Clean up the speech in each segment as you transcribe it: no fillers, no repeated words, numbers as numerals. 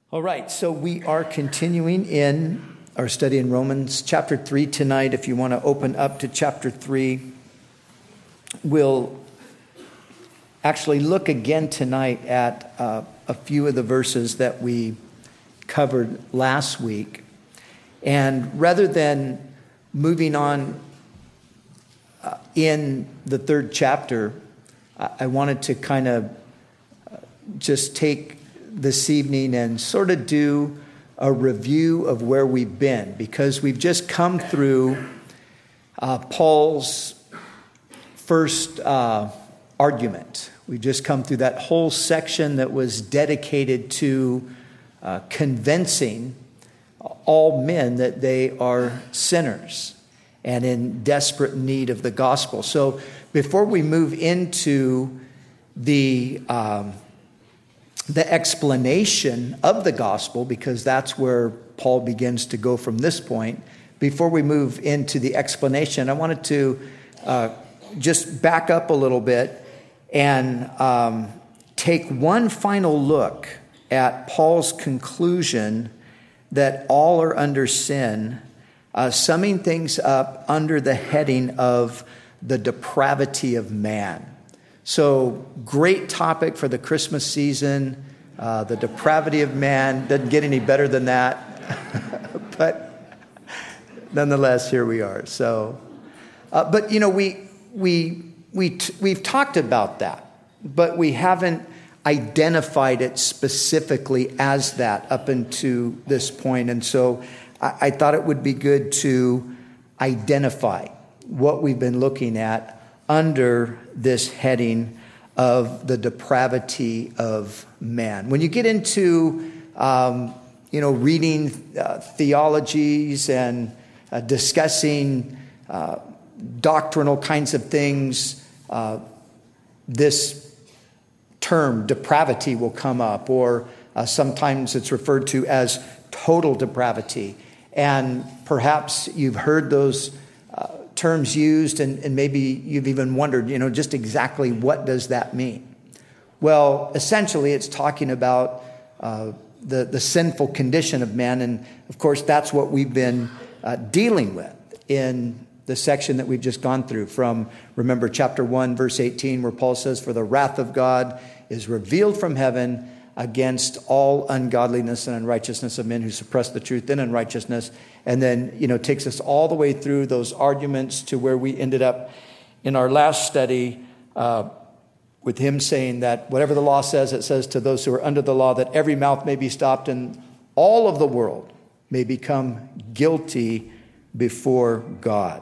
All right, so we are continuing in our study in Romans chapter 3 tonight. If you want to open up to chapter 3, we'll actually look again tonight at a few of the verses that we covered last week. And rather than moving on in the third chapter, I wanted to kind of just take this evening and sort of do a review of where we've been, because we've just come through Paul's first argument. We've just come through that whole section that was dedicated to convincing all men that they are sinners and in desperate need of the gospel. So before we move into the explanation of the gospel, because that's where Paul begins to go from this point. Before we move into the explanation, I wanted to just back up a little bit and take one final look at Paul's conclusion that all are under sin, summing things up under the heading of the depravity of man. So, great topic for the Christmas season, the depravity of man. Doesn't get any better than that. But nonetheless, here we are. So, but you know, we've talked about that, but we haven't identified it specifically as that up until this point. And so I thought it would be good to identify what we've been looking at under this heading of the depravity of man. When you get into, reading theologies and discussing doctrinal kinds of things, this term depravity will come up, or sometimes it's referred to as total depravity. And perhaps you've heard those terms used, and maybe you've even wondered, just exactly what does that mean? Well, essentially, it's talking about the sinful condition of man, and of course, that's what we've been dealing with in the section that we've just gone through from, remember, chapter 1, verse 18, where Paul says, "For the wrath of God is revealed from heaven against all ungodliness and unrighteousness of men who suppress the truth in unrighteousness." And then, takes us all the way through those arguments to where we ended up in our last study with him saying that whatever the law says, it says to those who are under the law that every mouth may be stopped and all of the world may become guilty before God.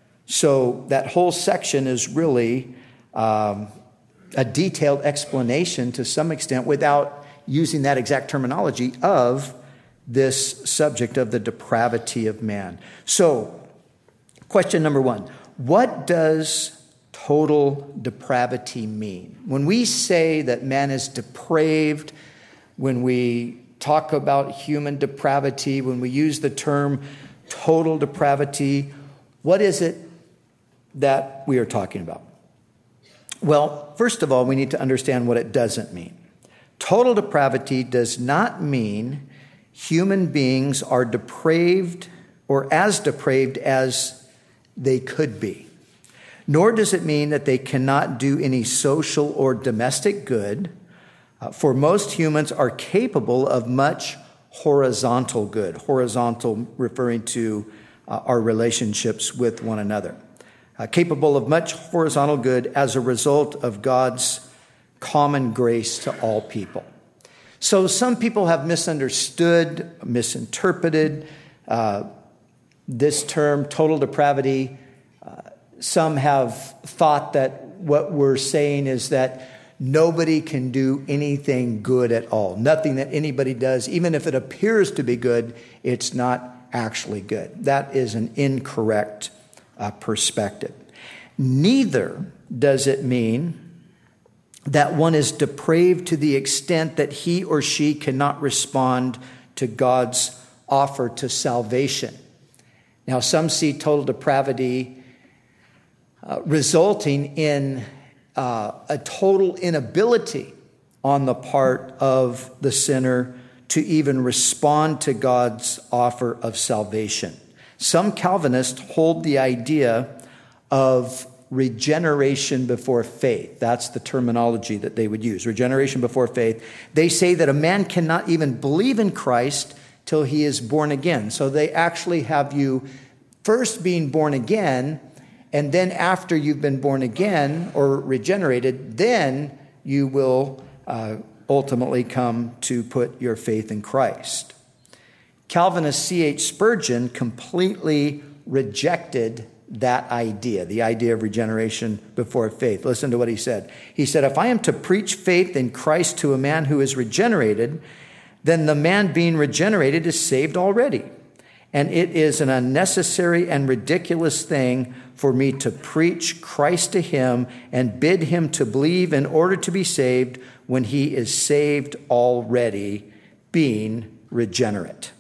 So that whole section is really a detailed explanation to some extent, without using that exact terminology, of this subject of the depravity of man. So, question number one, what does total depravity mean? When we say that man is depraved, when we talk about human depravity, when we use the term total depravity, what is it that we are talking about? Well, first of all, we need to understand what it doesn't mean. Total depravity does not mean human beings are depraved or as depraved as they could be. Nor does it mean that they cannot do any social or domestic good, for most humans are capable of much horizontal good. Horizontal referring to our relationships with one another. Capable of much horizontal good as a result of God's common grace to all people. So some people have misunderstood, misinterpreted this term, total depravity. Some have thought that what we're saying is that nobody can do anything good at all. Nothing that anybody does, even if it appears to be good, it's not actually good. That is an incorrect perspective. Neither does it mean that one is depraved to the extent that he or she cannot respond to God's offer to salvation. Now, some see total depravity resulting in a total inability on the part of the sinner to even respond to God's offer of salvation. Some Calvinists hold the idea of regeneration before faith. That's the terminology that they would use, regeneration before faith. They say that a man cannot even believe in Christ till he is born again. So they actually have you first being born again, and then after you've been born again or regenerated, then you will ultimately come to put your faith in Christ. Calvinist C.H. Spurgeon completely rejected that idea, the idea of regeneration before faith. Listen to what he said. He said, if I am to preach faith in Christ to a man who is regenerated, then the man being regenerated is saved already. And it is an unnecessary and ridiculous thing for me to preach Christ to him and bid him to believe in order to be saved when he is saved already, being regenerate.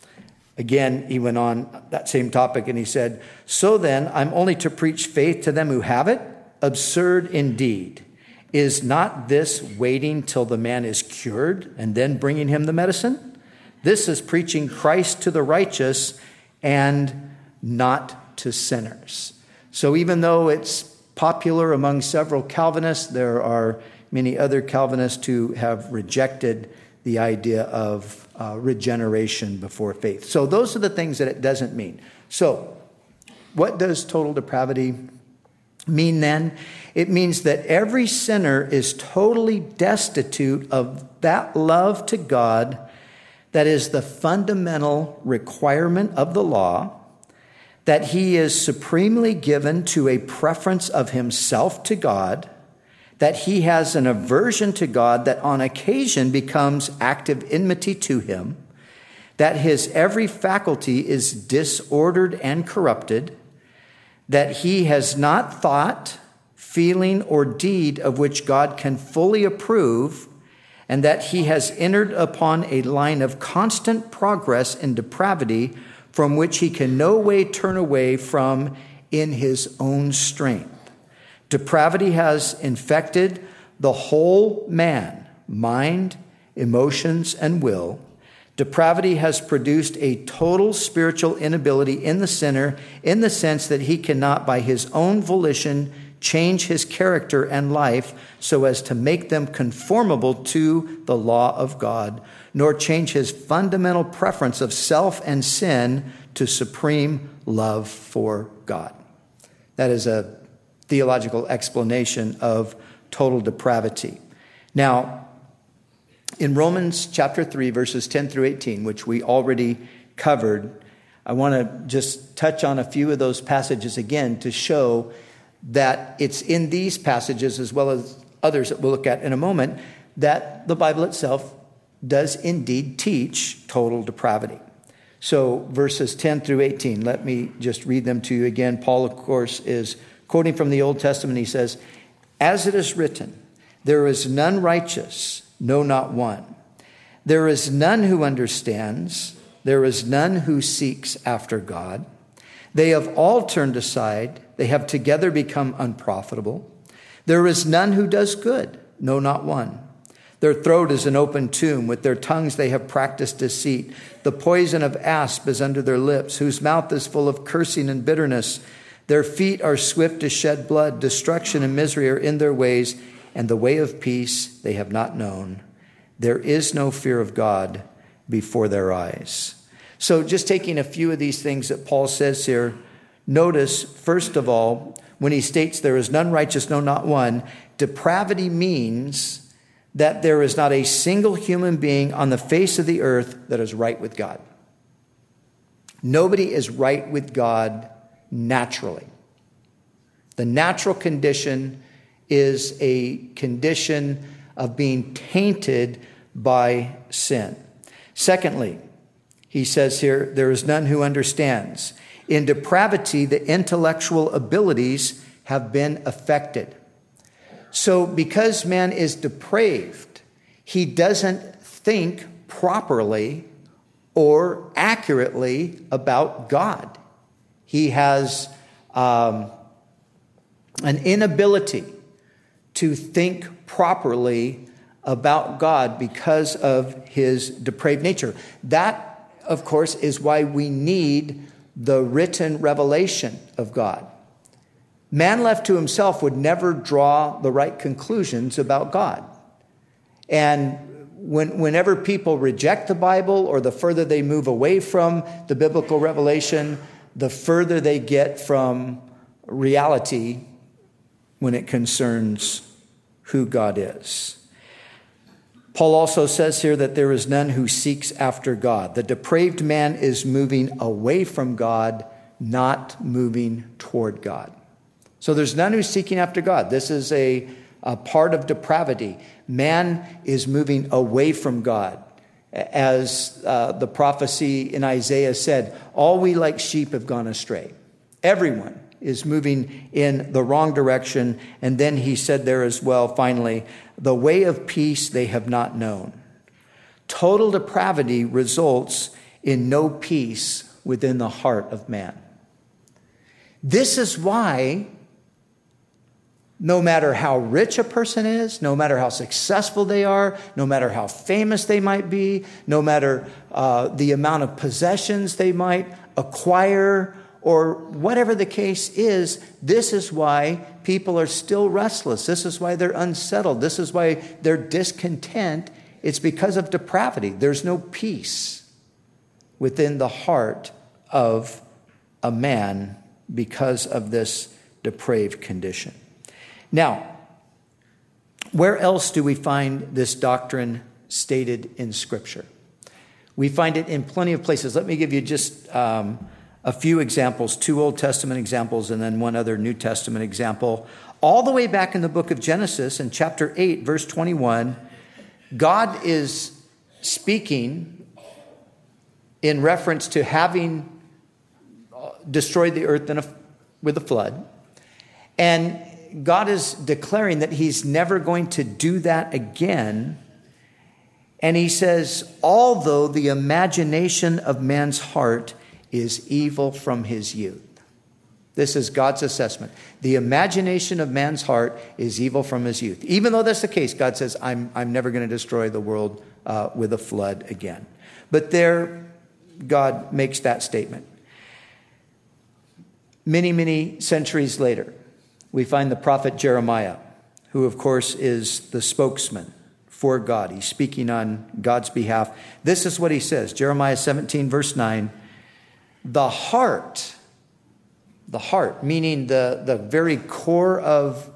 Again, he went on that same topic and he said, so then I'm only to preach faith to them who have it? Absurd indeed. Is not this waiting till the man is cured and then bringing him the medicine? This is preaching Christ to the righteous and not to sinners. So even though it's popular among several Calvinists, there are many other Calvinists who have rejected the idea of regeneration before faith. So those are the things that it doesn't mean. So what does total depravity mean then? It means that every sinner is totally destitute of that love to God that is the fundamental requirement of the law, that he is supremely given to a preference of himself to God, that he has an aversion to God that on occasion becomes active enmity to him, that his every faculty is disordered and corrupted, that he has not thought, feeling, or deed of which God can fully approve, and that he has entered upon a line of constant progress in depravity from which he can no way turn away from in his own strength. Depravity has infected the whole man, mind, emotions, and will. Depravity has produced a total spiritual inability in the sinner in the sense that he cannot by his own volition change his character and life so as to make them conformable to the law of God, nor change his fundamental preference of self and sin to supreme love for God. That is a theological explanation of total depravity. Now, in Romans chapter 3, verses 10 through 18, which we already covered, I want to just touch on a few of those passages again to show that it's in these passages, as well as others that we'll look at in a moment, that the Bible itself does indeed teach total depravity. So verses 10 through 18, let me just read them to you again. Paul, of course, is quoting from the Old Testament. He says, as it is written, there is none righteous, no, not one. There is none who understands. There is none who seeks after God. They have all turned aside. They have together become unprofitable. There is none who does good, no, not one. Their throat is an open tomb. With their tongues they have practiced deceit. The poison of asp is under their lips, whose mouth is full of cursing and bitterness. Their feet are swift to shed blood. Destruction and misery are in their ways, and the way of peace they have not known. There is no fear of God before their eyes. So just taking a few of these things that Paul says here, notice, first of all, when he states there is none righteous, no, not one, depravity means that there is not a single human being on the face of the earth that is right with God. Nobody is right with God naturally. The natural condition is a condition of being tainted by sin. Secondly, he says here, there is none who understands. In depravity, the intellectual abilities have been affected. So because man is depraved, he doesn't think properly or accurately about God. He has an inability to think properly about God because of his depraved nature. That, of course, is why we need the written revelation of God. Man left to himself would never draw the right conclusions about God. And whenever people reject the Bible, or the further they move away from the biblical revelation, the further they get from reality when it concerns who God is. Paul also says here that there is none who seeks after God. The depraved man is moving away from God, not moving toward God. So there's none who's seeking after God. This is a part of depravity. Man is moving away from God. As the prophecy in Isaiah said, all we like sheep have gone astray. Everyone is moving in the wrong direction. And then he said there as well, finally, the way of peace they have not known. Total depravity results in no peace within the heart of man. This is why no matter how rich a person is, no matter how successful they are, no matter how famous they might be, no matter the amount of possessions they might acquire, or whatever the case is, this is why people are still restless. This is why they're unsettled. This is why they're discontent. It's because of depravity. There's no peace within the heart of a man because of this depraved condition. Now, where else do we find this doctrine stated in Scripture? We find it in plenty of places. Let me give you just a few examples, 2 Old Testament examples and then one other New Testament example. All the way back in the book of Genesis, in chapter 8, verse 21, God is speaking in reference to having destroyed the earth with a flood. And God is declaring that he's never going to do that again. And he says, although the imagination of man's heart is evil from his youth. This is God's assessment. The imagination of man's heart is evil from his youth. Even though that's the case, God says, I'm never going to destroy the world with a flood again. But there, God makes that statement. Many, many centuries later, we find the prophet Jeremiah, who of course is the spokesman for God. He's speaking on God's behalf. This is what he says, Jeremiah 17, verse 9, the heart, meaning the very core of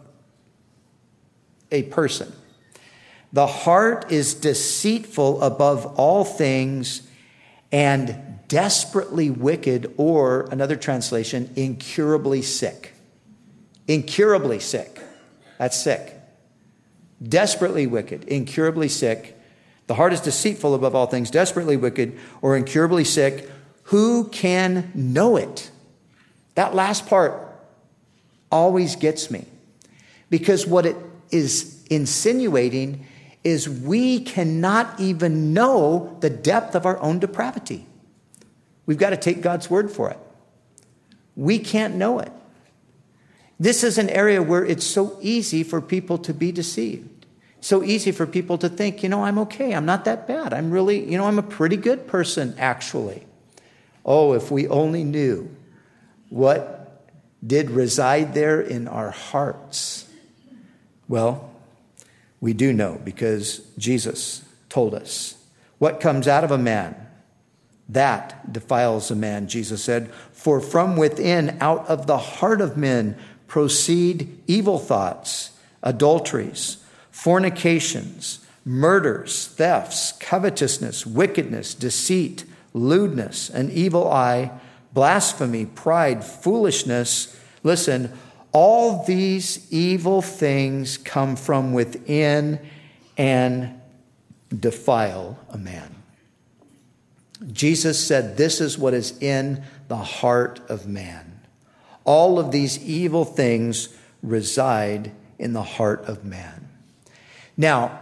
a person, the heart is deceitful above all things and desperately wicked, or another translation, incurably sick. Incurably sick. That's sick. Desperately wicked, incurably sick. The heart is deceitful above all things, desperately wicked, or incurably sick. Who can know it? That last part always gets me. Because what it is insinuating is we cannot even know the depth of our own depravity. We've got to take God's word for it. We can't know it. This is an area where it's so easy for people to be deceived. So easy for people to think, I'm okay. I'm not that bad. I'm really, I'm a pretty good person, actually. Oh, if we only knew what did reside there in our hearts. Well, we do know because Jesus told us. What comes out of a man, that defiles a man, Jesus said. For from within, out of the heart of men, proceed evil thoughts, adulteries, fornications, murders, thefts, covetousness, wickedness, deceit, lewdness, an evil eye, blasphemy, pride, foolishness. Listen, all these evil things come from within and defile a man. Jesus said this is what is in the heart of man. All of these evil things reside in the heart of man. Now,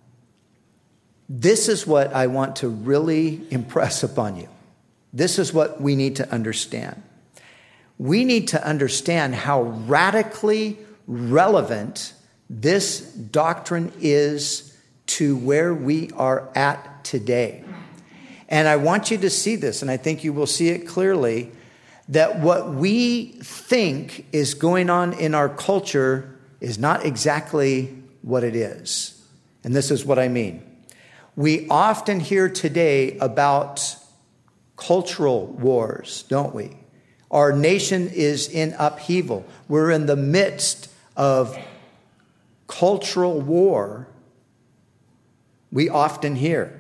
this is what I want to really impress upon you. This is what we need to understand. We need to understand how radically relevant this doctrine is to where we are at today. And I want you to see this, and I think you will see it clearly, that what we think is going on in our culture is not exactly what it is. And this is what I mean. We often hear today about cultural wars, don't we? Our nation is in upheaval. We're in the midst of cultural war. We often hear.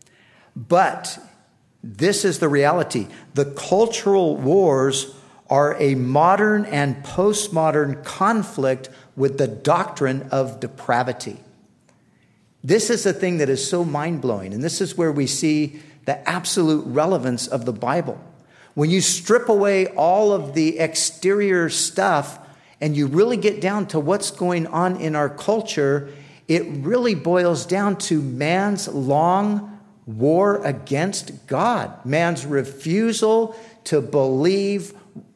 But this is the reality. The cultural wars are a modern and postmodern conflict with the doctrine of depravity. This is the thing that is so mind-blowing, and this is where we see the absolute relevance of the Bible. When you strip away all of the exterior stuff and you really get down to what's going on in our culture, it really boils down to man's long war against God, man's refusal to believe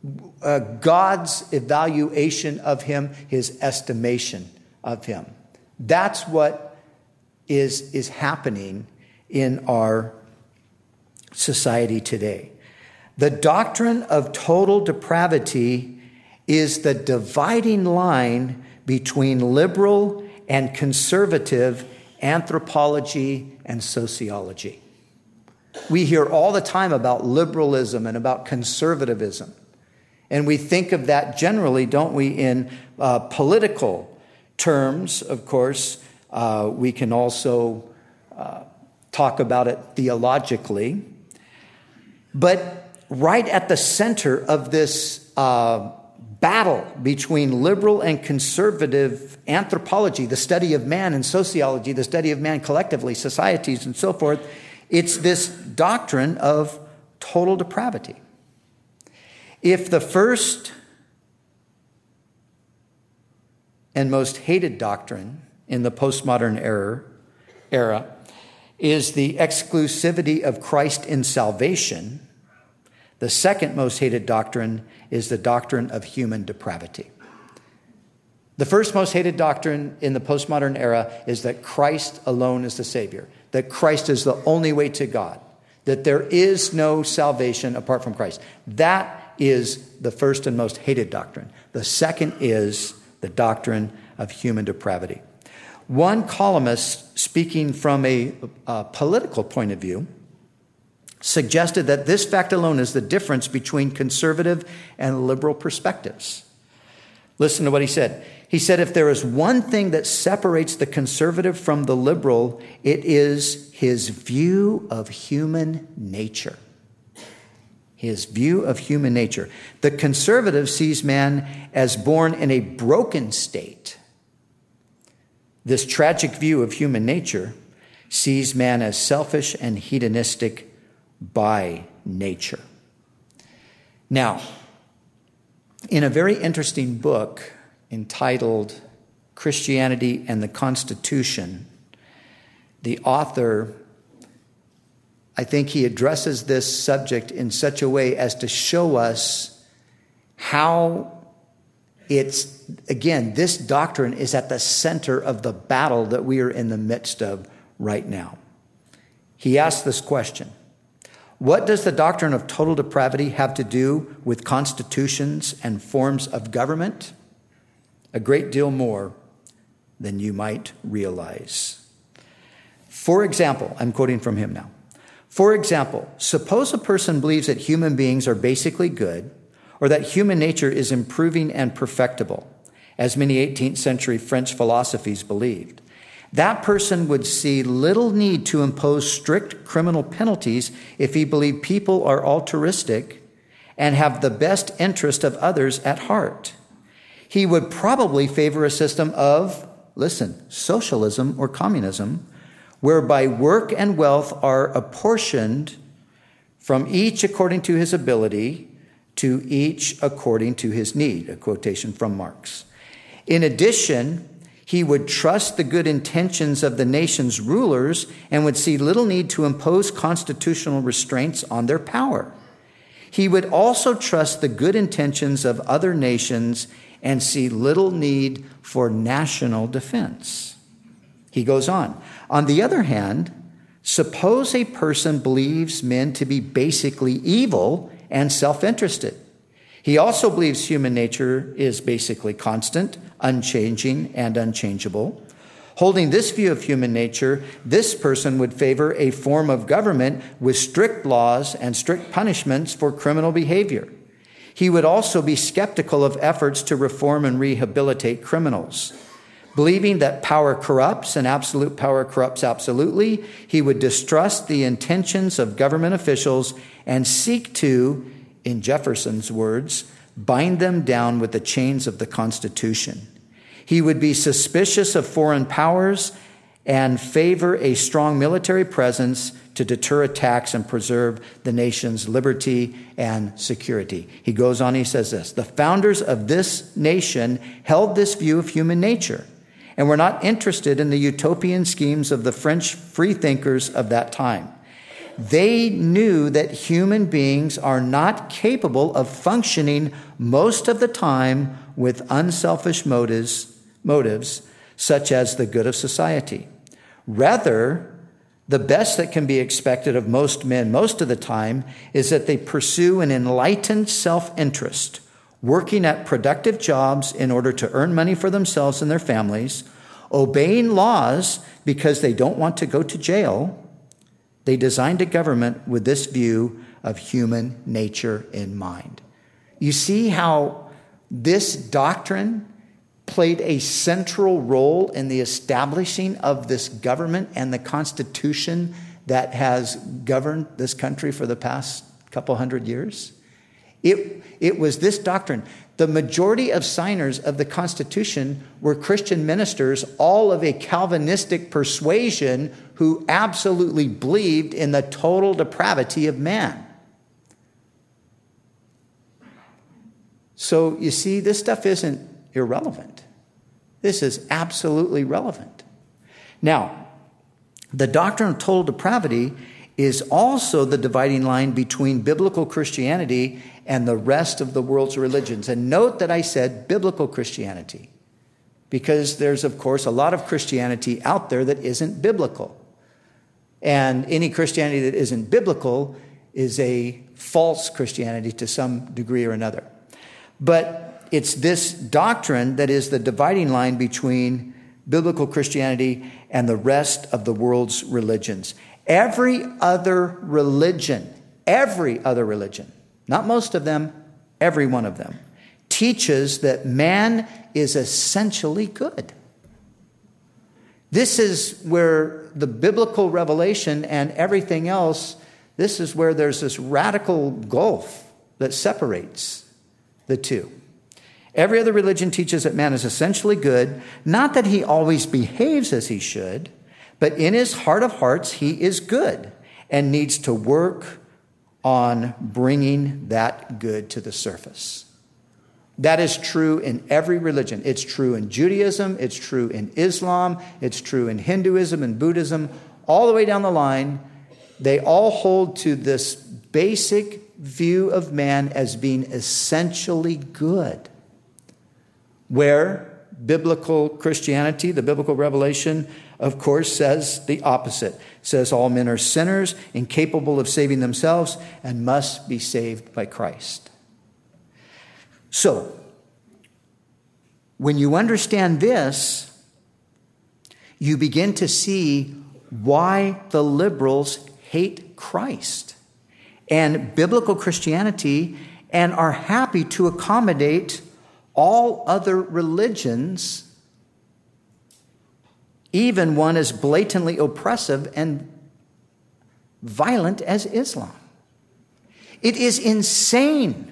God's evaluation of him, his estimation of him. That's what is happening in our society today. The doctrine of total depravity is the dividing line between liberal and conservative anthropology and sociology. We hear all the time about liberalism and about conservatism. And we think of that generally, don't we, in political terms, of course. We can also talk about it theologically. But right at the center of this battle between liberal and conservative anthropology, the study of man, and sociology, the study of man collectively, societies and so forth, it's this doctrine of total depravity. If the first and most hated doctrine in the postmodern era is the exclusivity of Christ in salvation, the second most hated doctrine is the doctrine of human depravity. The first most hated doctrine in the postmodern era is that Christ alone is the Savior, that Christ is the only way to God, that there is no salvation apart from Christ. That is the first and most hated doctrine. The second is the doctrine of human depravity. One columnist, speaking from a political point of view, suggested that this fact alone is the difference between conservative and liberal perspectives. Listen to what he said. He said, if there is one thing that separates the conservative from the liberal, it is his view of human nature. His view of human nature. The conservative sees man as born in a broken state. This tragic view of human nature sees man as selfish and hedonistic by nature. Now, in a very interesting book entitled Christianity and the Constitution, the author, I think he addresses this subject in such a way as to show us how it's, again, this doctrine is at the center of the battle that we are in the midst of right now. He asked this question: what does the doctrine of total depravity have to do with constitutions and forms of government? A great deal more than you might realize. For example, I'm quoting from him now. For example, suppose a person believes that human beings are basically good, or that human nature is improving and perfectible, as many 18th century French philosophies believed. That person would see little need to impose strict criminal penalties if he believed people are altruistic and have the best interest of others at heart. He would probably favor a system of, listen, socialism or communism, whereby work and wealth are apportioned from each according to his ability to each according to his need, a quotation from Marx. In addition, he would trust the good intentions of the nation's rulers and would see little need to impose constitutional restraints on their power. He would also trust the good intentions of other nations and see little need for national defense. He goes on the other hand, suppose a person believes men to be basically evil and self-interested. He also believes human nature is basically constant, unchanging, and unchangeable. Holding this view of human nature, this person would favor a form of government with strict laws and strict punishments for criminal behavior. He would also be skeptical of efforts to reform and rehabilitate criminals. Believing that power corrupts and absolute power corrupts absolutely, he would distrust the intentions of government officials and seek to, in Jefferson's words, bind them down with the chains of the Constitution. He would be suspicious of foreign powers and favor a strong military presence to deter attacks and preserve the nation's liberty and security. He goes on, he says this, the founders of this nation held this view of human nature and were not interested in the utopian schemes of the French freethinkers of that time. They knew that human beings are not capable of functioning most of the time with unselfish motives such as the good of society. Rather, the best that can be expected of most men most of the time is that they pursue an enlightened self-interest, working at productive jobs in order to earn money for themselves and their families, obeying laws because they don't want to go to jail. They designed a government with this view of human nature in mind. You see how this doctrine played a central role in the establishing of this government and the Constitution that has governed this country for the past couple hundred years? It was this doctrine. The majority of signers of the Constitution were Christian ministers, all of a Calvinistic persuasion, who absolutely believed in the total depravity of man. So you see, this stuff isn't irrelevant. This is absolutely relevant. Now, the doctrine of total depravity is also the dividing line between biblical Christianity and the rest of the world's religions. And note that I said biblical Christianity, because there's, of course, a lot of Christianity out there that isn't biblical. And any Christianity that isn't biblical is a false Christianity to some degree or another. But it's this doctrine that is the dividing line between biblical Christianity and the rest of the world's religions. Every other religion, not most of them, every one of them, teaches that man is essentially good. This is where the biblical revelation and everything else, this is where there's this radical gulf that separates the two. Every other religion teaches that man is essentially good, not that he always behaves as he should, but in his heart of hearts, he is good and needs to work on bringing that good to the surface. That is true in every religion. It's true in Judaism. It's true in Islam. It's true in Hinduism and Buddhism. All the way down the line, they all hold to this basic view of man as being essentially good. Where biblical Christianity, the biblical revelation, of course, says the opposite. It says all men are sinners, incapable of saving themselves, and must be saved by Christ. So, when you understand this, you begin to see why the liberals hate Christ and biblical Christianity and are happy to accommodate all other religions, even one as blatantly oppressive and violent as Islam. It is insane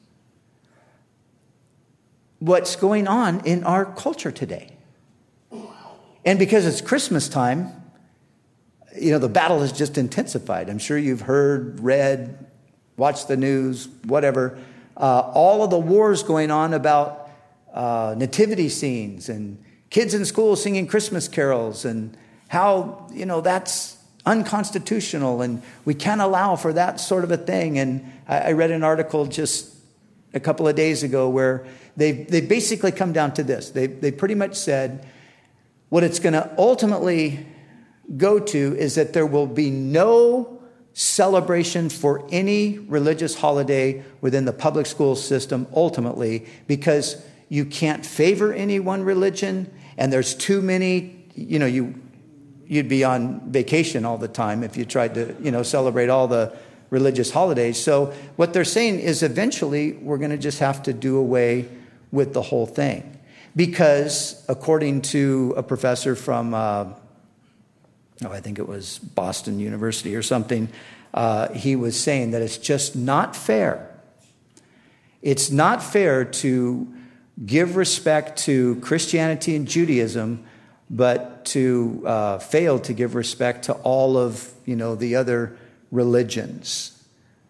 what's going on in our culture today. And because it's Christmas time, the battle has just intensified. I'm sure you've heard, read, watched the news, whatever. All of the wars going on about nativity scenes and kids in school singing Christmas carols and how, that's unconstitutional and we can't allow for that sort of a thing. And I read an article just a couple of days ago where they basically come down to this. They pretty much said what it's going to ultimately go to is that there will be no celebration for any religious holiday within the public school system ultimately, because you can't favor any one religion, and there's too many, you'd be on vacation all the time if you tried to, celebrate all the religious holidays. So what they're saying is eventually we're going to just have to do away with the whole thing. Because according to a professor from, I think it was Boston University or something, he was saying that it's just not fair. It's not fair to give respect to Christianity and Judaism, but to fail to give respect to all of, the other religions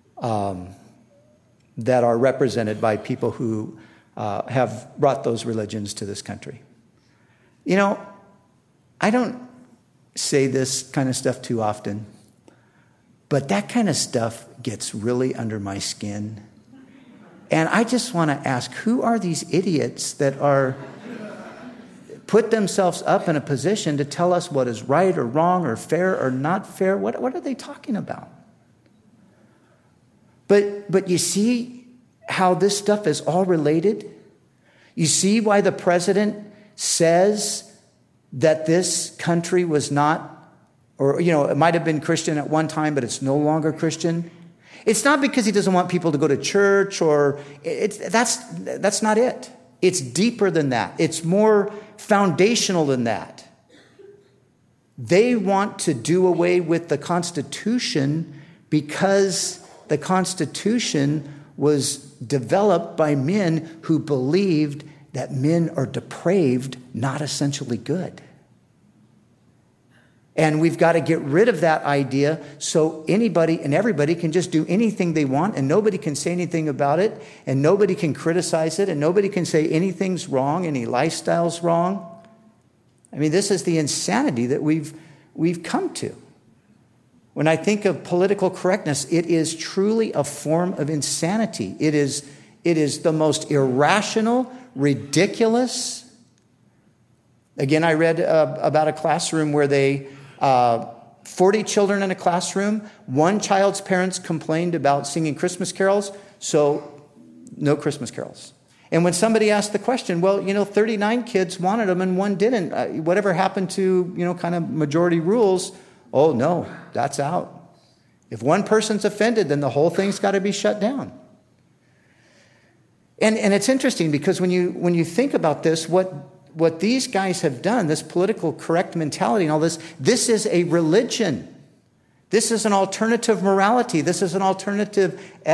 that are represented by people who have brought those religions to this country. I don't say this kind of stuff too often, but that kind of stuff gets really under my skin. And I just want to ask, who are these idiots that are put themselves up in a position to tell us what is right or wrong or fair or not fair? What are they talking about? But you see how this stuff is all related? You see why the president says that this country was not, or, it might have been Christian at one time, but it's no longer Christian? It's not because he doesn't want people to go to church, or that's not it. It's deeper than that. It's more foundational than that. They want to do away with the Constitution because the Constitution was developed by men who believed that men are depraved, not essentially good. And we've got to get rid of that idea so anybody and everybody can just do anything they want, and nobody can say anything about it, and nobody can criticize it, and nobody can say anything's wrong, any lifestyle's wrong. I mean, this is the insanity that we've come to. When I think of political correctness, it is truly a form of insanity. It is the most irrational, ridiculous. Again, I read about a classroom where 40 children in a classroom. One child's parents complained about singing Christmas carols, so no Christmas carols. And when somebody asked the question, 39 kids wanted them and one didn't. Whatever happened to, kind of majority rules? Oh, no, that's out. If one person's offended, then the whole thing's got to be shut down. And it's interesting because when you think about this, what these guys have done, this political correct mentality and all this is a religion. This is an alternative morality. This is an alternative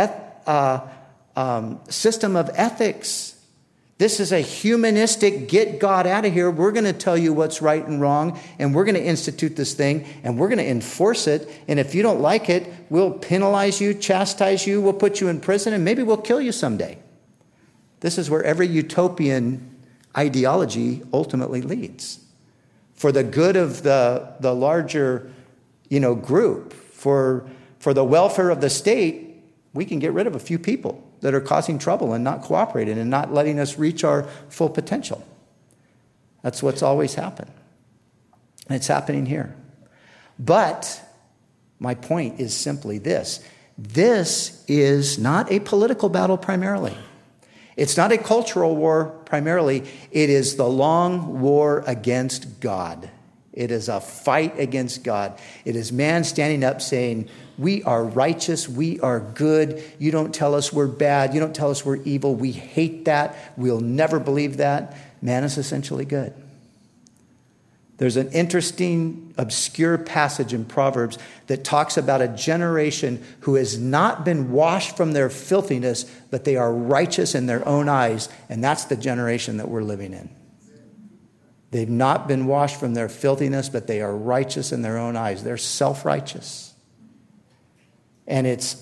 system of ethics. This is a humanistic, get God out of here. We're going to tell you what's right and wrong, and we're going to institute this thing, and we're going to enforce it. And if you don't like it, we'll penalize you, chastise you, we'll put you in prison, and maybe we'll kill you someday. This is where every utopian ideology ultimately leads. For the good of the larger, group, for the welfare of the state, we can get rid of a few people that are causing trouble and not cooperating and not letting us reach our full potential. That's what's always happened. And it's happening here. But my point is simply this. This is not a political battle primarily. It's not a cultural war primarily. It is the long war against God. It is a fight against God. It is man standing up saying, we are righteous, we are good. You don't tell us we're bad. You don't tell us we're evil. We hate that. We'll never believe that. Man is essentially good. There's an interesting, obscure passage in Proverbs that talks about a generation who has not been washed from their filthiness, but they are righteous in their own eyes. And that's the generation that we're living in. They've not been washed from their filthiness, but they are righteous in their own eyes. They're self-righteous. And it's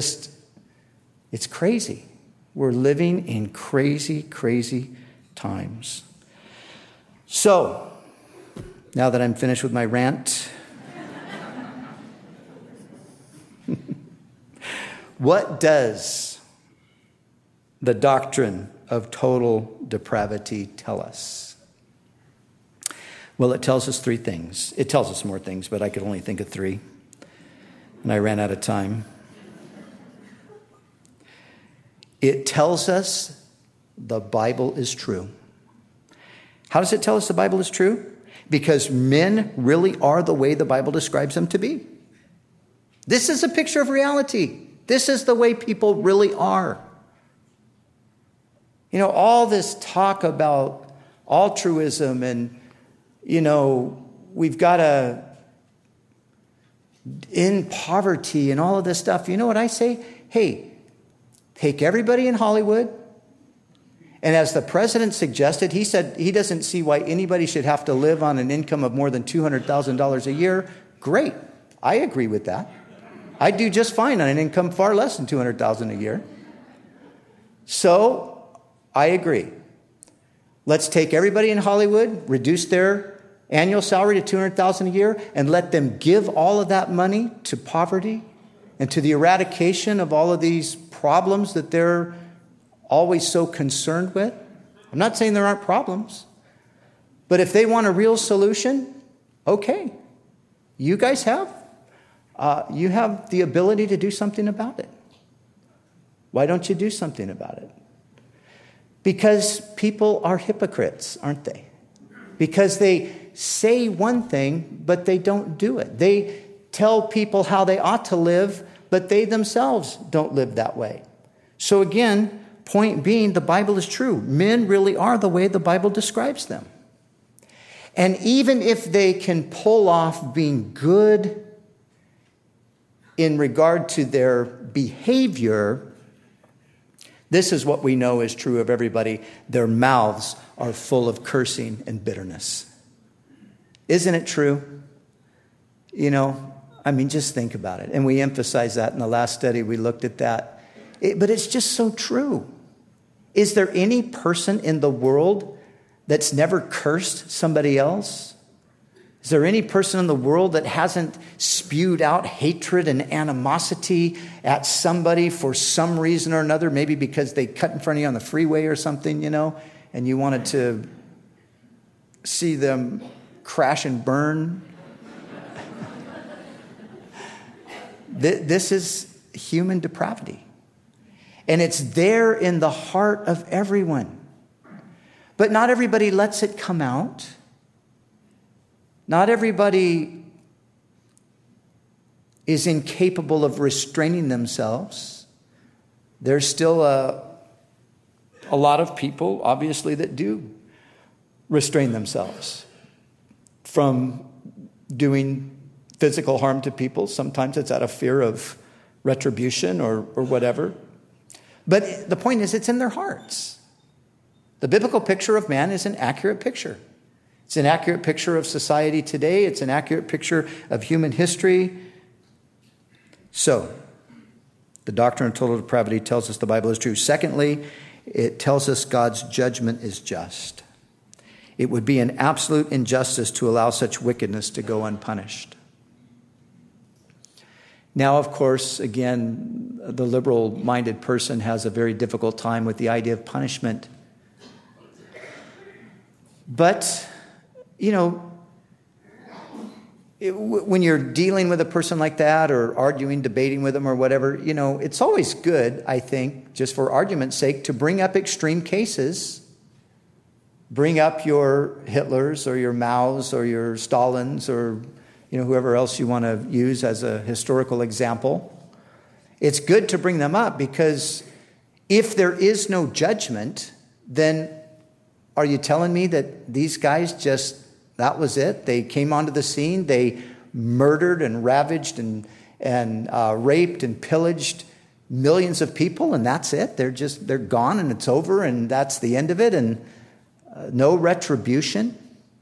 crazy. We're living in crazy, crazy times. So, now that I'm finished with my rant, what does the doctrine of total depravity tell us? Well, it tells us three things. It tells us more things, but I could only think of three. And I ran out of time. It tells us the Bible is true. How does it tell us the Bible is true? Because men really are the way the Bible describes them to be. This is a picture of reality. This is the way people really are. You know, all this talk about altruism and, you know, we've got to end poverty and all of this stuff. You know what I say? Hey, take everybody in Hollywood. And as the president suggested, he said he doesn't see why anybody should have to live on an income of more than $200,000 a year. Great. I agree with that. I do just fine on an income far less than $200,000 a year. So I agree. Let's take everybody in Hollywood, reduce their annual salary to $200,000 a year, and let them give all of that money to poverty and to the eradication of all of these problems that they're always so concerned with. I'm not saying there aren't problems, but if they want a real solution, okay, you guys you have the ability to do something about it. Why don't you do something about it? Because people are hypocrites, aren't they? Because they say one thing, but they don't do it. They tell people how they ought to live, but they themselves don't live that way. So again, point being, the Bible is true. Men really are the way the Bible describes them. And even if they can pull off being good in regard to their behavior, this is what we know is true of everybody. Their mouths are full of cursing and bitterness. Isn't it true? You know, I mean, just think about it. And we emphasized that in the last study. We looked at that. But it's just so true. Is there any person in the world that's never cursed somebody else? Is there any person in the world that hasn't spewed out hatred and animosity at somebody for some reason or another? Maybe because they cut in front of you on the freeway or something, you know, and you wanted to see them crash and burn. This is human depravity. And it's there in the heart of everyone. But not everybody lets it come out. Not everybody is incapable of restraining themselves. There's still a lot of people, obviously, that do restrain themselves from doing physical harm to people. Sometimes it's out of fear of retribution or whatever. But the point is, it's in their hearts. The biblical picture of man is an accurate picture. It's an accurate picture of society today. It's an accurate picture of human history. So, the doctrine of total depravity tells us the Bible is true. Secondly, it tells us God's judgment is just. It would be an absolute injustice to allow such wickedness to go unpunished. Now, of course, again, the liberal-minded person has a very difficult time with the idea of punishment. But, you know, when you're dealing with a person like that or arguing, debating with them or whatever, you know, it's always good, I think, just for argument's sake, to bring up extreme cases. Bring up your Hitlers or your Maos or your Stalins or, you know, whoever else you want to use as a historical example. It's good to bring them up because if there is no judgment, then are you telling me that these guys just, that was it? They came onto the scene, they murdered and ravaged and raped and pillaged millions of people, and that's it? They're gone and it's over and that's the end of it, and no retribution?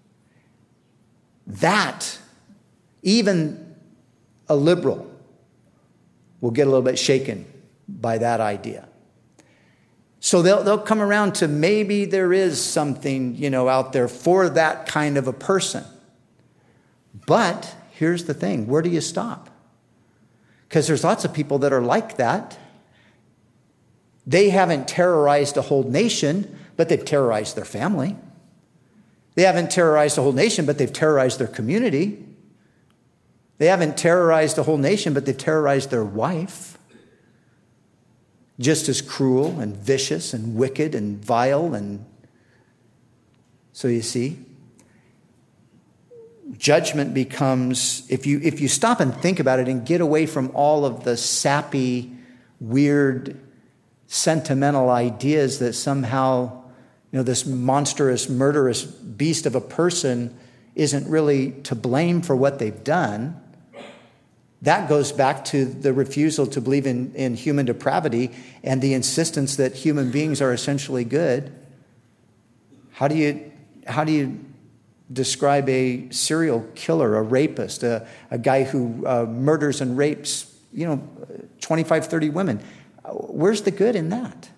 That, even a liberal will get a little bit shaken by that idea. So they'll come around to maybe there is something, you know, out there for that kind of a person. But here's the thing, where do you stop? Because there's lots of people that are like that. They haven't terrorized a whole nation, but they've terrorized their family. They haven't terrorized the whole nation, but they've terrorized their community. They haven't terrorized the whole nation, but they've terrorized their wife. Just as cruel and vicious and wicked and vile. And so you see, judgment becomes, if you stop and think about it and get away from all of the sappy, weird, sentimental ideas that somehow, this monstrous, murderous beast of a person isn't really to blame for what they've done. That goes back to the refusal to believe in human depravity and the insistence that human beings are essentially good. How do you describe a serial killer, a rapist, a guy who murders and rapes, 25, 30 women? Where's the good in that?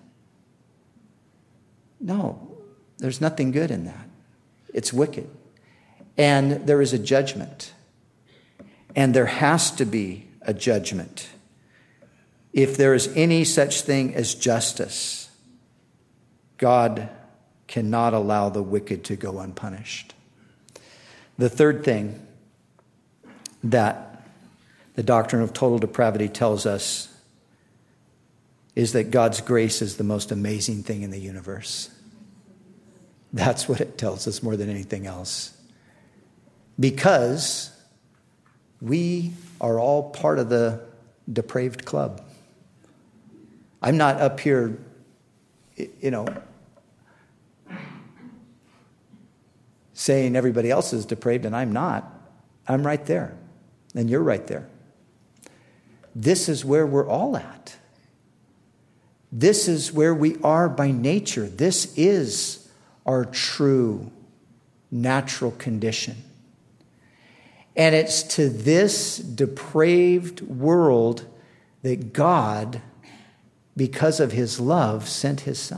No, there's nothing good in that. It's wicked. And there is a judgment. And there has to be a judgment. If there is any such thing as justice, God cannot allow the wicked to go unpunished. The third thing that the doctrine of total depravity tells us is that God's grace is the most amazing thing in the universe. That's what it tells us more than anything else. Because we are all part of the depraved club. I'm not up here, saying everybody else is depraved, and I'm not. I'm right there, and you're right there. This is where we're all at. This is where we are by nature. This is our true natural condition. And it's to this depraved world that God, because of his love, sent his son.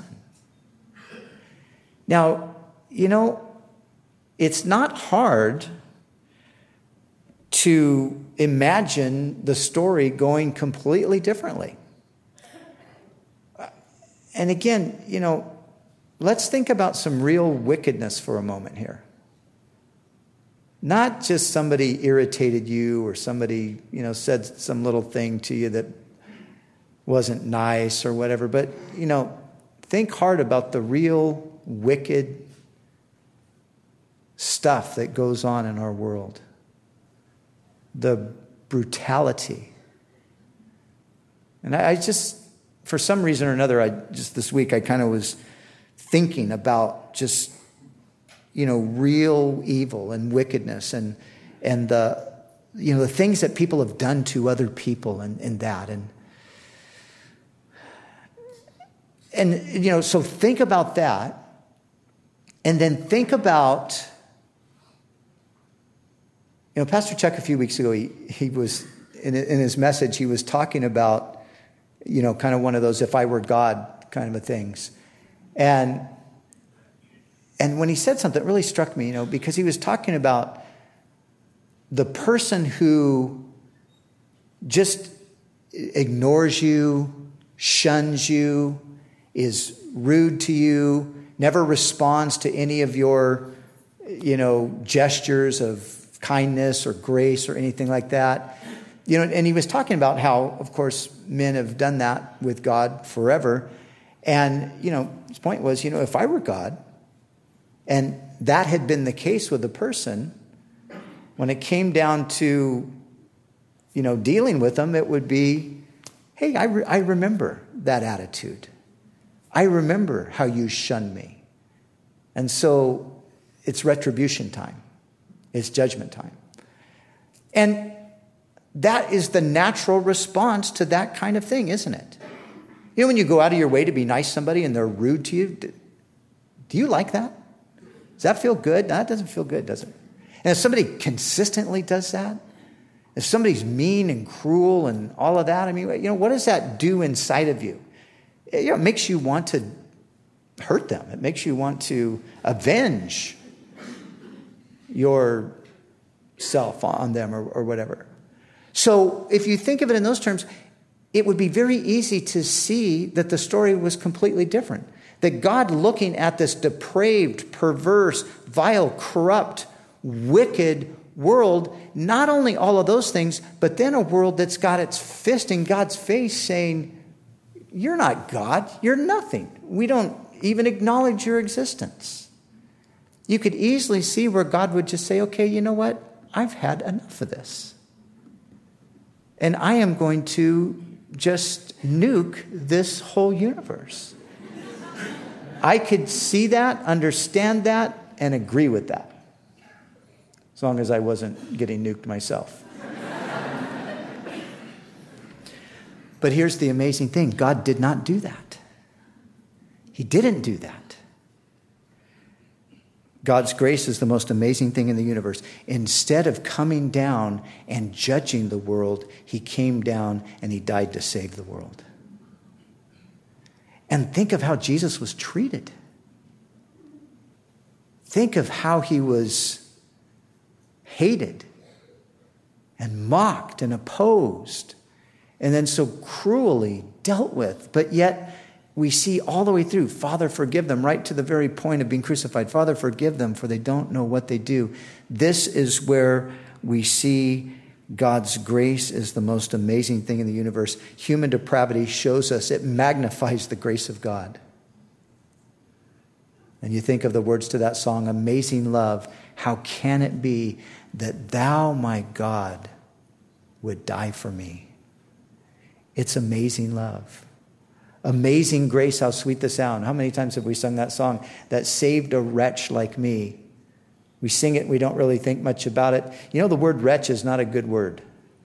Now, it's not hard to imagine the story going completely differently. And again, let's think about some real wickedness for a moment here. Not just somebody irritated you or somebody, said some little thing to you that wasn't nice or whatever, but, think hard about the real wicked stuff that goes on in our world. The brutality. And I just, for some reason or another, this week I kind of was thinking about just, real evil and wickedness and the, the things that people have done to other people and that. And so think about that. And then think about, Pastor Chuck a few weeks ago, he was, in his message, he was talking about, kind of one of those if I were God kind of things. And when he said something, it really struck me, because he was talking about the person who just ignores you, shuns you, is rude to you, never responds to any of your, gestures of kindness or grace or anything like that. And he was talking about how, of course, men have done that with God forever. And, his point was, if I were God, and that had been the case with the person, when it came down to, dealing with them, it would be, hey, I remember that attitude. I remember how you shunned me. And so it's retribution time. It's judgment time. And that is the natural response to that kind of thing, isn't it? When you go out of your way to be nice to somebody and they're rude to you, do you like that? Does that feel good? No, that doesn't feel good, does it? And if somebody consistently does that, if somebody's mean and cruel and all of that, what does that do inside of you? It makes you want to hurt them. It makes you want to avenge yourself on them or whatever. So if you think of it in those terms, it would be very easy to see that the story was completely different. that God, looking at this depraved, perverse, vile, corrupt, wicked world, not only all of those things, but then a world that's got its fist in God's face saying, you're not God, you're nothing. We don't even acknowledge your existence. You could easily see where God would just say, okay, you know what? I've had enough of this. And I am going to just nuke this whole universe. I could see that, understand that, and agree with that. As long as I wasn't getting nuked myself. But here's the amazing thing. God did not do that. He didn't do that. God's grace is the most amazing thing in the universe. Instead of coming down and judging the world, he came down and he died to save the world. And think of how Jesus was treated. Think of how he was hated and mocked and opposed and then so cruelly dealt with. But yet we see all the way through, Father, forgive them, right to the very point of being crucified. Father, forgive them, for they don't know what they do. This is where we see God's grace is the most amazing thing in the universe. Human depravity shows us, it magnifies the grace of God. And you think of the words to that song, Amazing Love. How can it be that thou, my God, would die for me? It's amazing love. Amazing grace, how sweet the sound. How many times have we sung that song? That saved a wretch like me. We sing it, we don't really think much about it. You know, the word wretch is not a good word.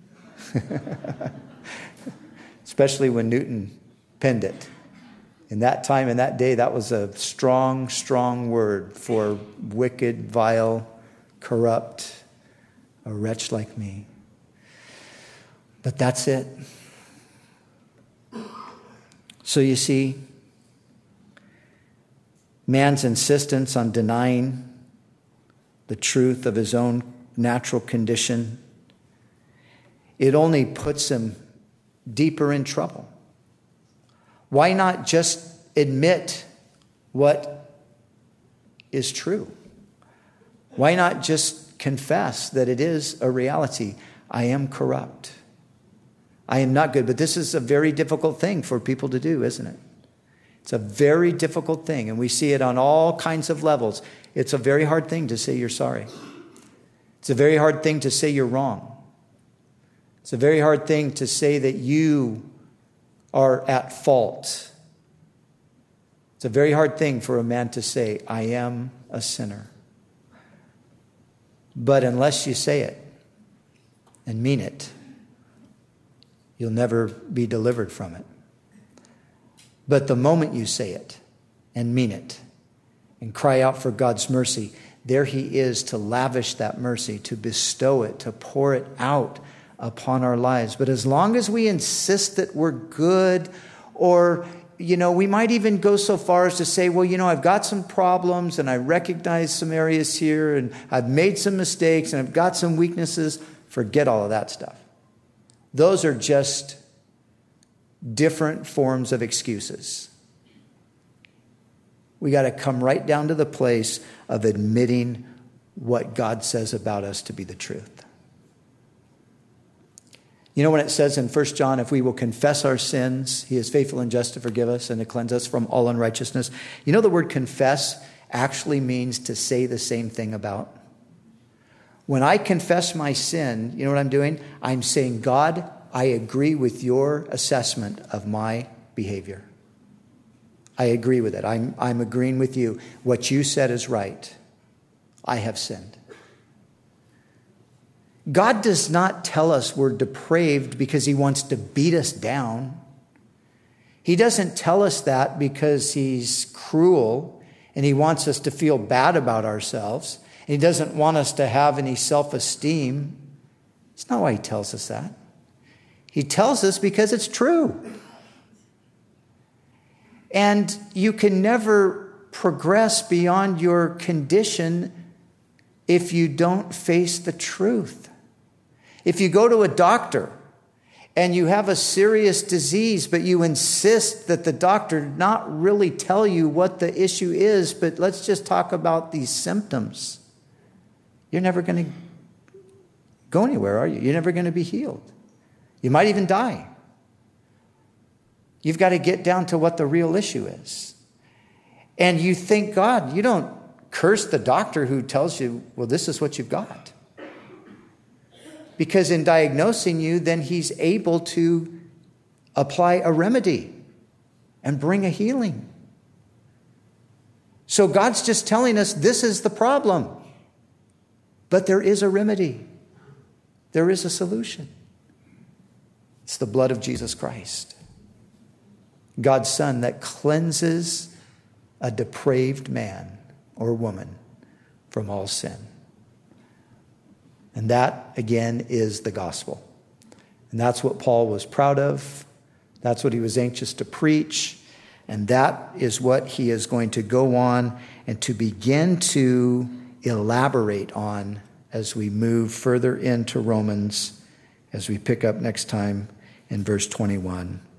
Especially when Newton penned it. In that time, in that day, that was a strong, strong word for wicked, vile, corrupt, a wretch like me. But that's it. So you see, man's insistence on denying the truth of his own natural condition, it only puts him deeper in trouble. Why not just admit what is true? Why not just confess that it is a reality? I am corrupt. I am not good. But this is a very difficult thing for people to do, isn't it? It's a very difficult thing, and we see it on all kinds of levels. It's a very hard thing to say you're sorry. It's a very hard thing to say you're wrong. It's a very hard thing to say that you are at fault. It's a very hard thing for a man to say, I am a sinner. But unless you say it and mean it, you'll never be delivered from it. But the moment you say it and mean it and cry out for God's mercy, there he is to lavish that mercy, to bestow it, to pour it out upon our lives. But as long as we insist that we're good, or, we might even go so far as to say, well, I've got some problems and I recognize some areas here and I've made some mistakes and I've got some weaknesses. Forget all of that stuff. Those are just different forms of excuses. We got to come right down to the place of admitting what God says about us to be the truth. When it says in 1 John, if we will confess our sins, he is faithful and just to forgive us and to cleanse us from all unrighteousness. The word confess actually means to say the same thing about. When I confess my sin, you know what I'm doing? I'm saying, God, I agree with your assessment of my behavior. I agree with it. I'm agreeing with you. What you said is right. I have sinned. God does not tell us we're depraved because he wants to beat us down. He doesn't tell us that because he's cruel and he wants us to feel bad about ourselves. He doesn't want us to have any self-esteem. It's not why he tells us that. He tells us because it's true. And you can never progress beyond your condition if you don't face the truth. If you go to a doctor and you have a serious disease, but you insist that the doctor not really tell you what the issue is, but let's just talk about these symptoms, you're never going to go anywhere, are you? You're never going to be healed. You might even die. You've got to get down to what the real issue is. And you thank God, you don't curse the doctor who tells you, well, this is what you've got. Because in diagnosing you, then he's able to apply a remedy and bring a healing. So God's just telling us this is the problem. But there is a remedy. There is a solution. It's the blood of Jesus Christ, God's Son, that cleanses a depraved man or woman from all sin. And that, again, is the gospel. And that's what Paul was proud of. That's what he was anxious to preach. And that is what he is going to go on and to begin to elaborate on as we move further into Romans, as we pick up next time in verse 21.